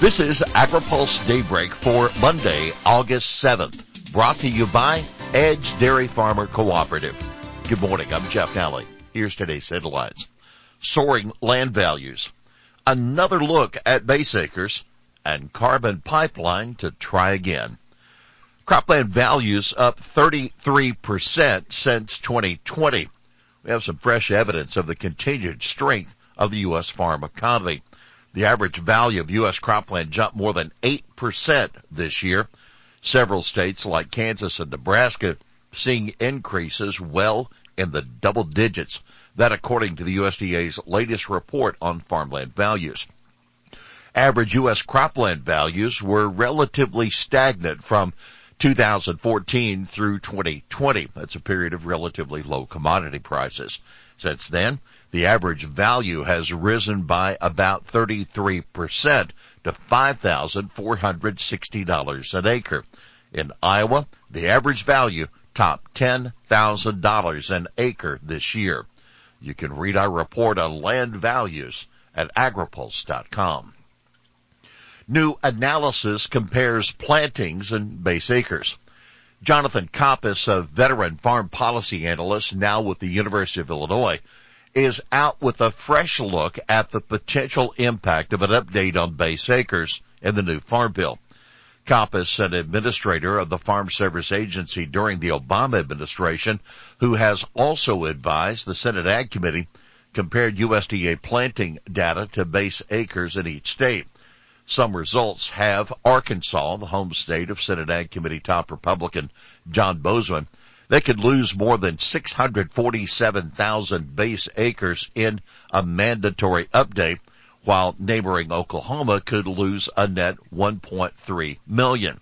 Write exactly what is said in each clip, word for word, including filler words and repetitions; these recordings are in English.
This is AgriPulse Daybreak for Monday, August seventh, brought to you by Edge Dairy Farmer Cooperative. Good morning, I'm Jeff Nally. Here's today's headlines. Soaring land values, another look at base acres, and carbon pipeline to try again. Cropland values up thirty-three percent since twenty twenty. We have some fresh evidence of the continued strength of the U S farm economy. The average value of U S cropland jumped more than eight percent this year. Several states like Kansas and Nebraska seeing increases well in the double digits. That according to the U S D A's latest report on farmland values. Average U S cropland values were relatively stagnant from two thousand fourteen through twenty twenty. That's a period of relatively low commodity prices. Since then, the average value has risen by about thirty-three percent to five thousand four hundred sixty dollars an acre. In Iowa, the average value topped ten thousand dollars an acre this year. You can read our report on land values at agripulse dot com. New analysis compares plantings and base acres. Jonathan Koppas, a veteran farm policy analyst now with the University of Illinois, is out with a fresh look at the potential impact of an update on base acres in the new Farm Bill. Koppas, an administrator of the Farm Service Agency during the Obama administration, who has also advised the Senate Ag Committee, compared U S D A planting data to base acres in each state. Some results have Arkansas, the home state of Senate Ag Committee top Republican John Boozman. They could lose more than six hundred forty-seven thousand base acres in a mandatory update, while neighboring Oklahoma could lose a net one point three million.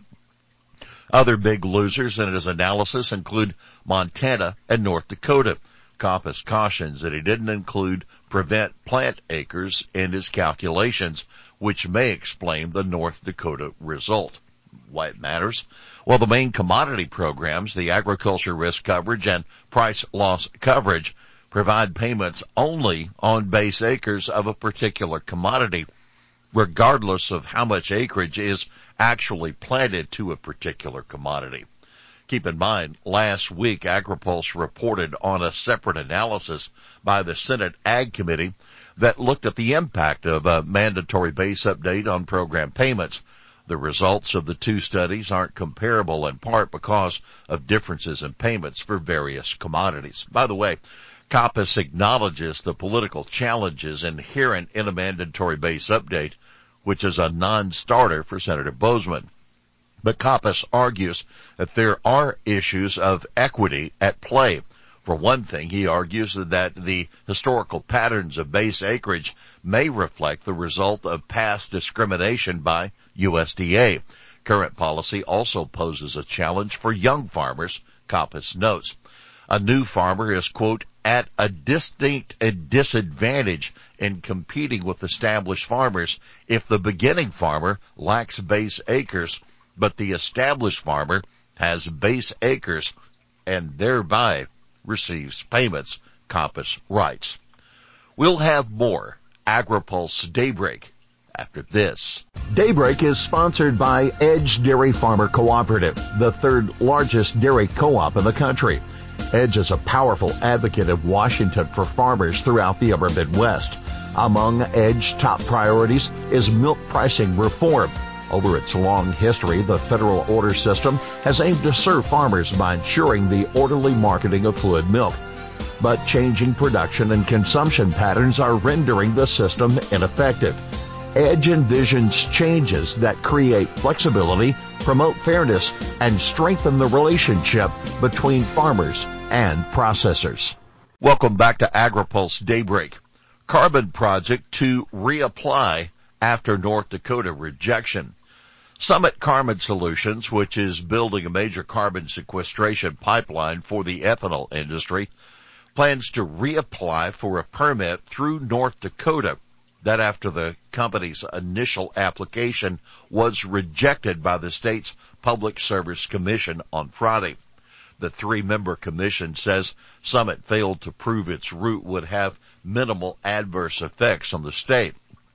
Other big losers in his analysis include Montana and North Dakota. Koppas cautions that he didn't include prevent plant acres in his calculations, which may explain the North Dakota result. Why it matters? Well, the main commodity programs, the agriculture risk coverage and price loss coverage, provide payments only on base acres of a particular commodity, regardless of how much acreage is actually planted to a particular commodity. Keep in mind, last week AgriPulse reported on a separate analysis by the Senate Ag Committee that looked at the impact of a mandatory base update on program payments. The results of the two studies aren't comparable in part because of differences in payments for various commodities. By the way, Koppas acknowledges the political challenges inherent in a mandatory base update, which is a non-starter for Senator Boozman. But Koppas argues that there are issues of equity at play. For one thing, he argues that the historical patterns of base acreage may reflect the result of past discrimination by U S D A. Current policy also poses a challenge for young farmers, Koppas notes. A new farmer is, quote, at a distinct disadvantage in competing with established farmers if the beginning farmer lacks base acres, but the established farmer has base acres and thereby receives payments, Koppas writes. We'll have more AgriPulse Daybreak after this. Daybreak is sponsored by Edge Dairy Farmer Cooperative, the third largest dairy co-op in the country. Edge is a powerful advocate of Washington for farmers throughout the upper Midwest. Among Edge's top priorities is milk pricing reform. Over its long history, the federal order system has aimed to serve farmers by ensuring the orderly marketing of fluid milk. But changing production and consumption patterns are rendering the system ineffective. Edge envisions changes that create flexibility, promote fairness, and strengthen the relationship between farmers and processors. Welcome back to AgriPulse Daybreak. Carbon project to reapply after North Dakota rejection. Summit Carbon Solutions, which is building a major carbon sequestration pipeline for the ethanol industry, plans to reapply for a permit through North Dakota. That after the company's initial application was rejected by the state's Public Service Commission on Friday. The three-member commission says Summit failed to prove its route would have minimal adverse effects on the state.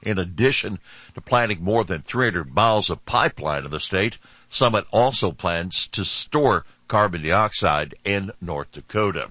In addition to planning more than three hundred miles of pipeline in the state, Summit also plans to store carbon dioxide in North Dakota.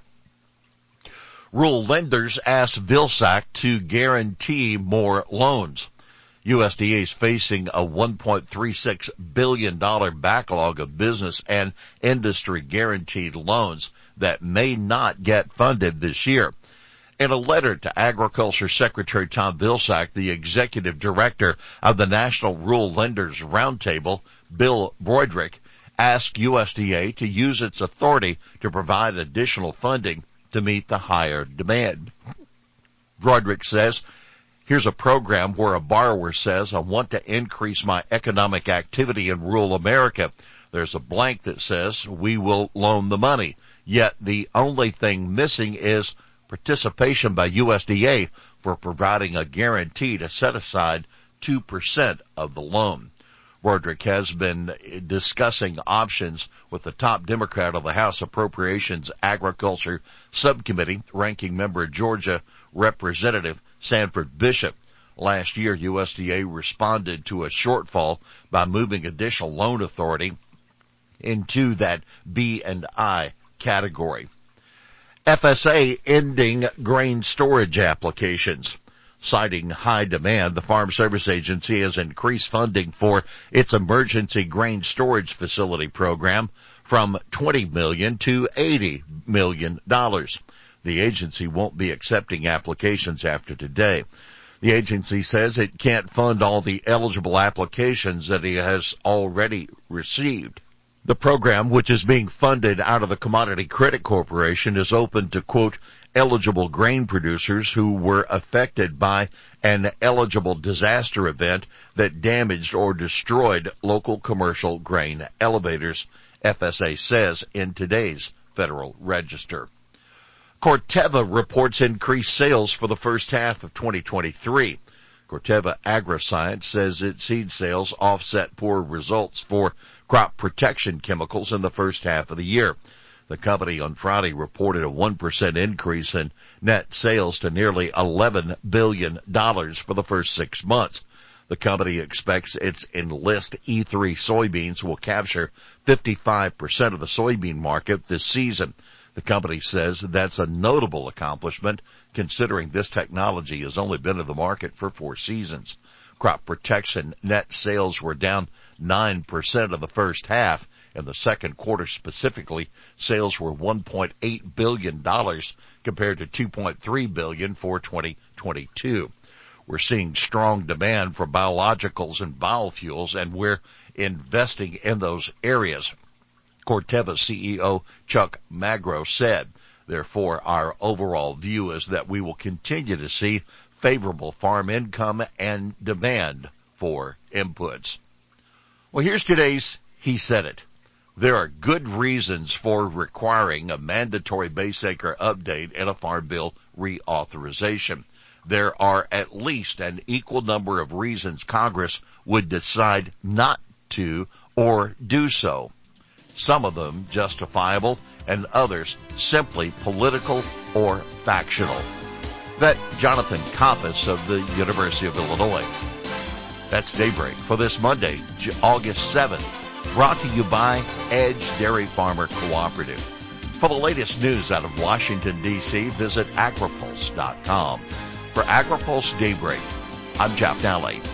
Rural lenders asked Vilsack to guarantee more loans. U S D A is facing a one point three six billion dollars backlog of business and industry guaranteed loans that may not get funded this year. In a letter to Agriculture Secretary Tom Vilsack, the executive director of the National Rural Lenders Roundtable, Bill Broderick, asked U S D A to use its authority to provide additional funding to meet the higher demand. Broderick says, here's a program where a borrower says, I want to increase my economic activity in rural America. There's a blank that says we will loan the money. Yet the only thing missing is participation by U S D A for providing a guarantee to set aside two percent of the loan. Broderick has been discussing options with the top Democrat of the House Appropriations Agriculture Subcommittee, ranking member Georgia Representative Sanford Bishop. Last year, U S D A responded to a shortfall by moving additional loan authority into that B and I category. F S A ending grain storage applications. Citing high demand, the Farm Service Agency has increased funding for its emergency grain storage facility program from twenty million dollars to eighty million dollars. The agency won't be accepting applications after today. The agency says it can't fund all the eligible applications that it has already received. The program, which is being funded out of the Commodity Credit Corporation, is open to, quote, eligible grain producers who were affected by an eligible disaster event that damaged or destroyed local commercial grain elevators, F S A says in today's Federal Register. Corteva reports increased sales for the first half of twenty twenty-three. Corteva Agriscience says its seed sales offset poor results for crop protection chemicals in the first half of the year. The company on Friday reported a one percent increase in net sales to nearly eleven billion dollars for the first six months. The company expects its Enlist E three soybeans will capture fifty-five percent of the soybean market this season. The company says that's a notable accomplishment considering this technology has only been in the market for four seasons. Crop protection net sales were down nine percent in the first half. In the second quarter specifically, sales were one point eight billion dollars compared to two point three billion dollars for twenty twenty-two. We're seeing strong demand for biologicals and biofuels, and we're investing in those areas, Corteva C E O Chuck Magro said. Therefore, our overall view is that we will continue to see favorable farm income and demand for inputs. Well, here's today's He Said It. There are good reasons for requiring a mandatory base acre update and a Farm Bill reauthorization. There are at least an equal number of reasons Congress would decide not to or do so. Some of them justifiable and others simply political or factional. That Jonathan Coppice of the University of Illinois. That's Daybreak for this Monday, August seventh. Brought to you by Edge Dairy Farmer Cooperative. For the latest news out of Washington, D C, visit agripulse dot com. For AgriPulse Daybreak, I'm Jeff Nally.